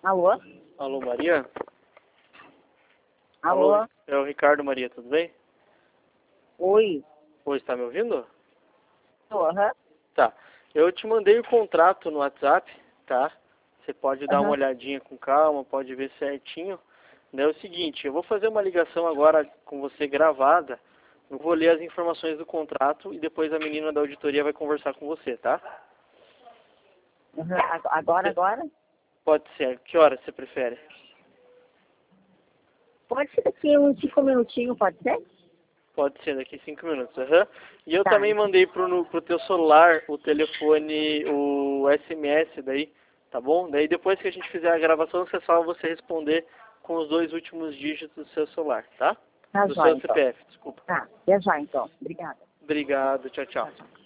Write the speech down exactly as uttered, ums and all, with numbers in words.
Alô? Alô, Maria? Alô? Alô? É o Ricardo, Maria, tudo bem? Oi? Oi, está me ouvindo? Aham. Tá. Eu te mandei o contrato no WhatsApp, tá? Você pode dar uma Aham. olhadinha com calma, pode ver certinho. É o seguinte, eu vou fazer uma ligação agora com você gravada. Eu vou ler as informações do contrato e depois a menina da auditoria vai conversar com você, tá? Aham. Ag- Agora, agora? Pode ser. Que hora você prefere? Pode ser daqui uns cinco minutinhos, pode ser? Pode ser, daqui cinco minutos. Aham. E eu Tá. também mandei pro, no, pro teu celular o telefone, o S M S daí, tá bom? Daí depois que a gente fizer a gravação, é só você responder com os dois últimos dígitos do seu celular, tá? Tá Do jóia, seu então. C P F, desculpa. Tá, até já, então. Obrigada. Obrigado, tchau, tchau. Tá, tchau.